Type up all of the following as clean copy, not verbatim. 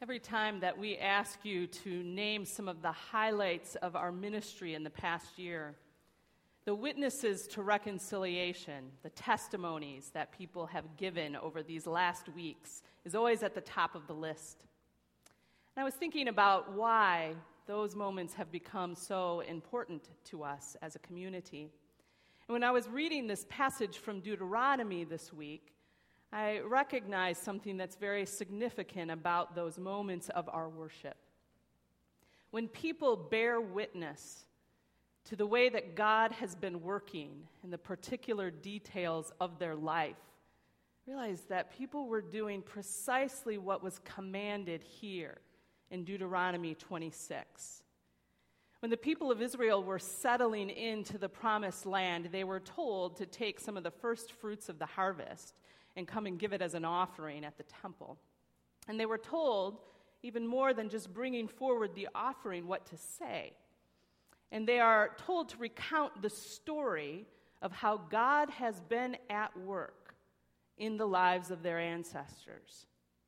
Every time that we ask you to name some of the highlights of our ministry in the past year, the witnesses to reconciliation, the testimonies that people have given over these last weeks is always at the top of the list. And I was thinking about why those moments have become so important to us as a community. And when I was reading this passage from Deuteronomy this week, I recognized something that's very significant about those moments of our worship. When people bear witness to the way that God has been working in the particular details of their life, realize that people were doing precisely what was commanded here in Deuteronomy 26. When the people of Israel were settling into the promised land, they were told to take some of the first fruits of the harvest and come and give it as an offering at the temple. And they were told, even more than just bringing forward the offering, what to say. And they are told to recount the story of how God has been at work in the lives of their ancestors.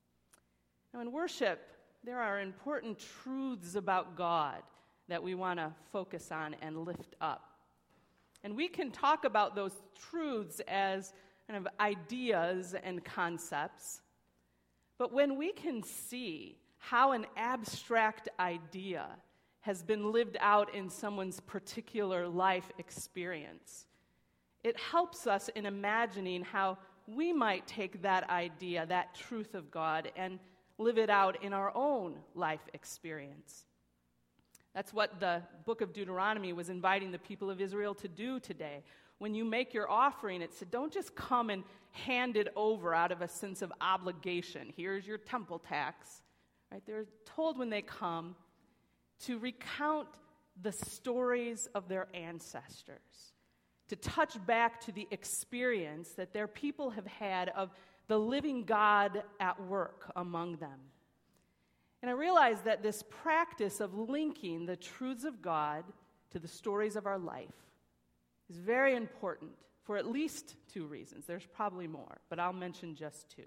Now, in worship, there are important truths about God that we want to focus on and lift up. And we can talk about those truths as kind of ideas and concepts, but when we can see how an abstract idea has been lived out in someone's particular life experience, it helps us in imagining how we might take that idea, that truth of God, and live it out in our own life experience. That's what the book of Deuteronomy was inviting the people of Israel to do today. When you make your offering, it said, don't just come and hand it over out of a sense of obligation. Here's your temple tax. Right? They're told when they come to recount the stories of their ancestors, to touch back to the experience that their people have had of the living God at work among them. And I realized that this practice of linking the truths of God to the stories of our life is very important for at least two reasons. There's probably more, but I'll mention just two.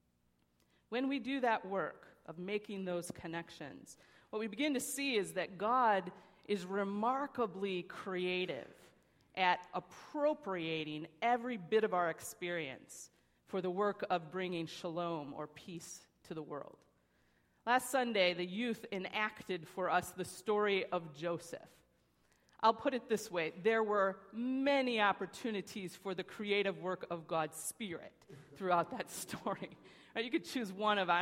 When we do that work of making those connections, what we begin to see is that God is remarkably creative at appropriating every bit of our experience for the work of bringing shalom or peace to the world. Last Sunday, the youth enacted for us the story of Joseph. I'll put it this way. There were many opportunities for the creative work of God's Spirit throughout that story. Right? You could choose one of,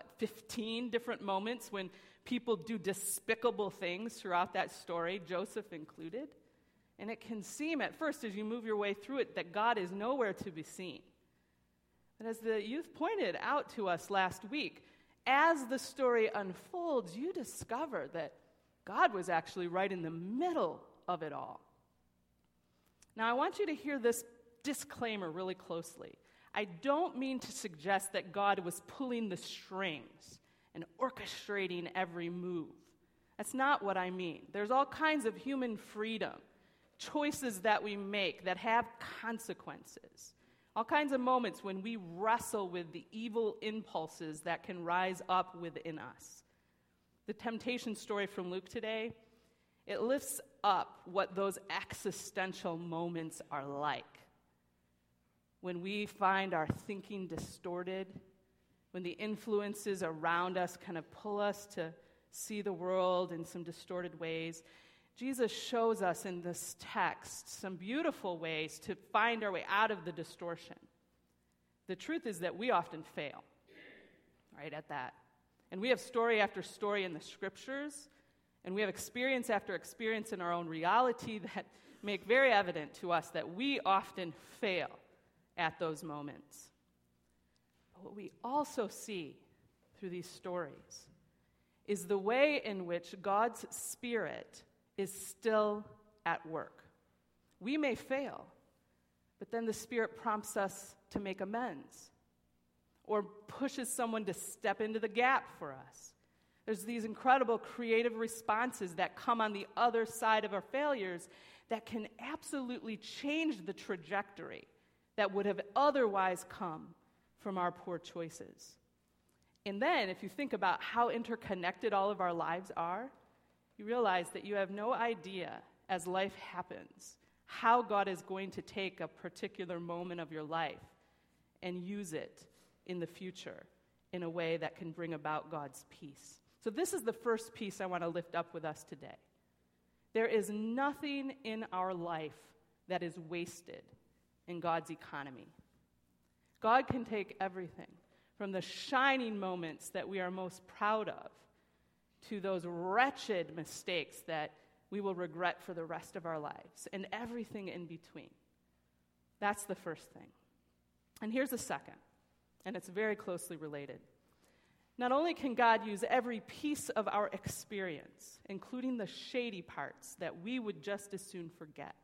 15 different moments when people do despicable things throughout that story, Joseph included. And it can seem at first, as you move your way through it, that God is nowhere to be seen. But as the youth pointed out to us last week, as the story unfolds, you discover that God was actually right in the middle of it all. Now, I want you to hear this disclaimer really closely. I don't mean to suggest that God was pulling the strings and orchestrating every move. That's not what I mean. There's all kinds of human freedom, choices that we make that have consequences. All kinds of moments when we wrestle with the evil impulses that can rise up within us. The temptation story from Luke today, it lifts up what those existential moments are like. When we find our thinking distorted, when the influences around us kind of pull us to see the world in some distorted ways, Jesus shows us in this text some beautiful ways to find our way out of the distortion. The truth is that we often fail, right, at that. And we have story after story in the scriptures, and we have experience after experience in our own reality that make very evident to us that we often fail at those moments. But what we also see through these stories is the way in which God's Spirit is still at work. We may fail, but then the Spirit prompts us to make amends or pushes someone to step into the gap for us. There's these incredible creative responses that come on the other side of our failures that can absolutely change the trajectory that would have otherwise come from our poor choices. And then, if you think about how interconnected all of our lives are, you realize that you have no idea, as life happens, how God is going to take a particular moment of your life and use it in the future in a way that can bring about God's peace. So this is the first piece I want to lift up with us today. There is nothing in our life that is wasted in God's economy. God can take everything, from the shining moments that we are most proud of to those wretched mistakes that we will regret for the rest of our lives, and everything in between. That's the first thing. And here's the second, and it's very closely related. Not only can God use every piece of our experience, including the shady parts that we would just as soon forget,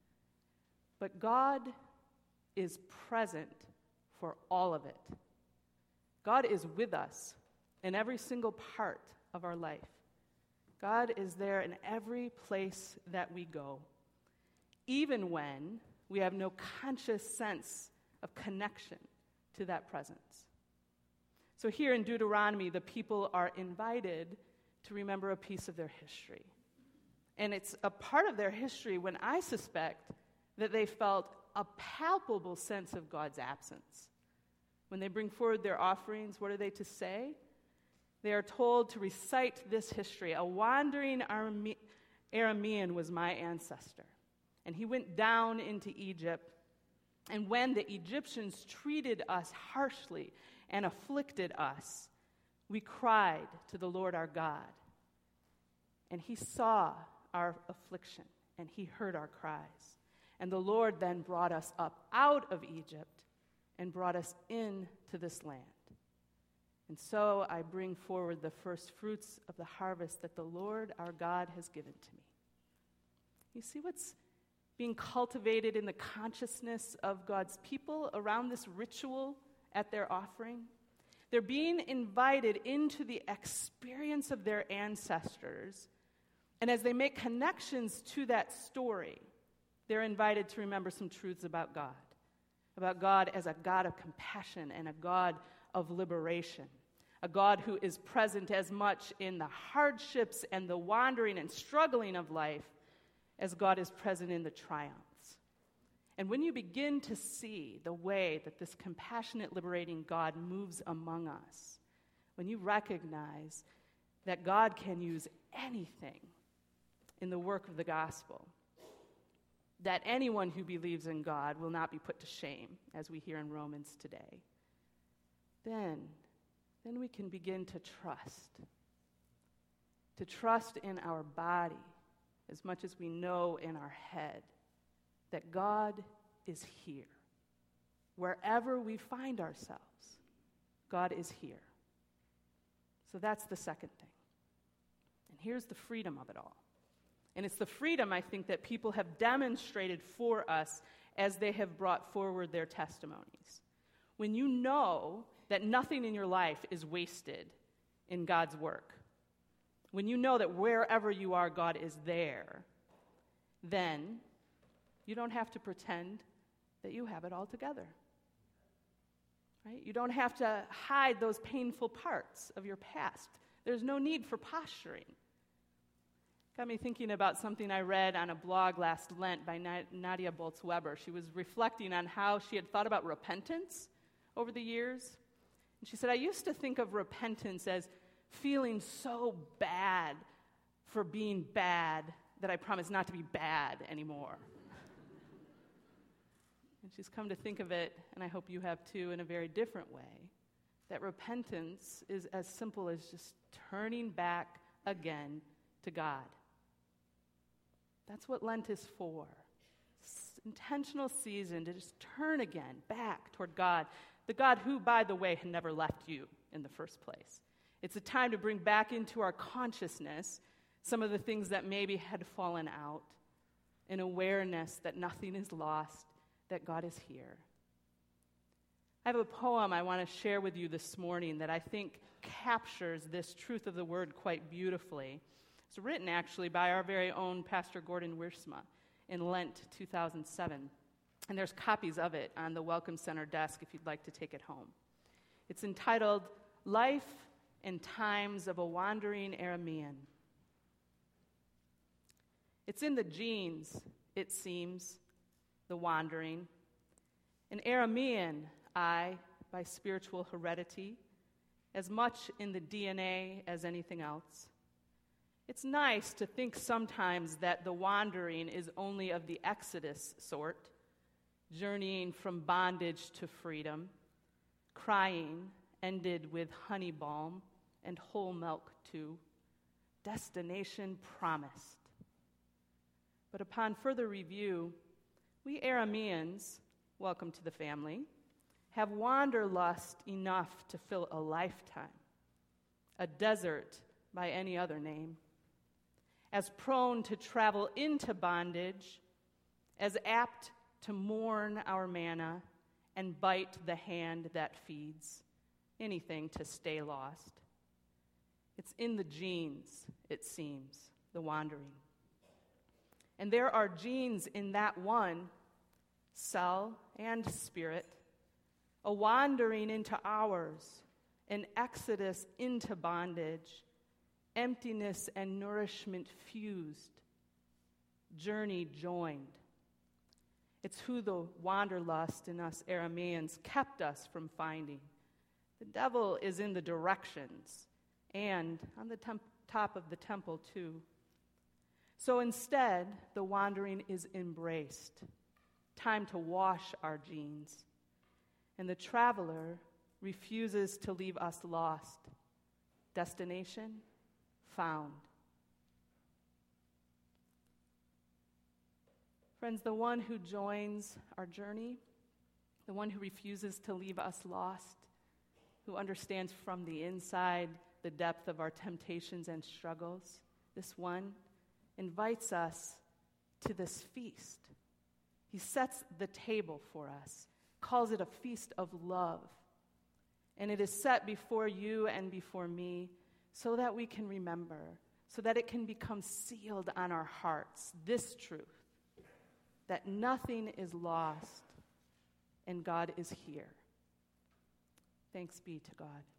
but God is present for all of it. God is with us in every single part of our life. God is there in every place that we go, even when we have no conscious sense of connection to that presence. So here in Deuteronomy, the people are invited to remember a piece of their history. And it's a part of their history when I suspect that they felt a palpable sense of God's absence. When they bring forward their offerings, what are they to say? They are told to recite this history. A wandering Aramean was my ancestor, and he went down into Egypt. And when the Egyptians treated us harshly and afflicted us, we cried to the Lord our God. And he saw our affliction, and he heard our cries. And the Lord then brought us up out of Egypt and brought us into this land. And so I bring forward the first fruits of the harvest that the Lord our God has given to me. You see what's being cultivated in the consciousness of God's people around this ritual at their offering? They're being invited into the experience of their ancestors, and as they make connections to that story, they're invited to remember some truths about God as a God of compassion and a God of liberation, a God who is present as much in the hardships and the wandering and struggling of life as God is present in the triumphs. And when you begin to see the way that this compassionate, liberating God moves among us, when you recognize that God can use anything in the work of the gospel, that anyone who believes in God will not be put to shame, as we hear in Romans today, then we can begin to trust in our body as much as we know in our head that God is here. Wherever we find ourselves, God is here. So that's the second thing. And here's the freedom of it all. And it's the freedom, I think, that people have demonstrated for us as they have brought forward their testimonies. When you know that nothing in your life is wasted in God's work, when you know that wherever you are, God is there, then you don't have to pretend that you have it all together. Right? You don't have to hide those painful parts of your past. There's no need for posturing. Got me thinking about something I read on a blog last Lent by Nadia Bolz-Weber. She was reflecting on how she had thought about repentance over the years. And she said, I used to think of repentance as feeling so bad for being bad that I promised not to be bad anymore. And she's come to think of it, and I hope you have too, in a very different way, that repentance is as simple as just turning back again to God. That's what Lent is for. Intentional season to just turn again back toward God, the God who, by the way, had never left you in the first place. It's a time to bring back into our consciousness some of the things that maybe had fallen out, an awareness that nothing is lost, that God is here. I have a poem I want to share with you this morning that I think captures this truth of the word quite beautifully. It's written actually by our very own Pastor Gordon Wiersma in Lent 2007. And there's copies of it on the Welcome Center desk if you'd like to take it home. It's entitled, life and times of a wandering Aramean. It's in the genes, it seems, the wandering. An Aramean, by spiritual heredity, as much in the DNA as anything else. It's nice to think sometimes that the wandering is only of the Exodus sort, journeying from bondage to freedom, crying, ended with honey balm and whole milk too, destination promised. But upon further review, we Arameans, welcome to the family, have wanderlust enough to fill a lifetime, a desert by any other name, as prone to travel into bondage, as apt to mourn our manna and bite the hand that feeds, anything to stay lost. It's in the genes, it seems, the wandering. And there are genes in that one, cell and spirit, a wandering into ours, an exodus into bondage, emptiness and nourishment fused, journey joined. It's who the wanderlust in us Arameans kept us from finding. The devil is in the directions and on the top of the temple too. So instead, the wandering is embraced. Time to wash our genes. And the traveler refuses to leave us lost. Destination found. Friends, the one who joins our journey, the one who refuses to leave us lost, who understands from the inside the depth of our temptations and struggles, this one invites us to this feast. He sets the table for us, calls it a feast of love. And it is set before you and before me so that we can remember, so that it can become sealed on our hearts, this truth, that nothing is lost and God is here. Thanks be to God.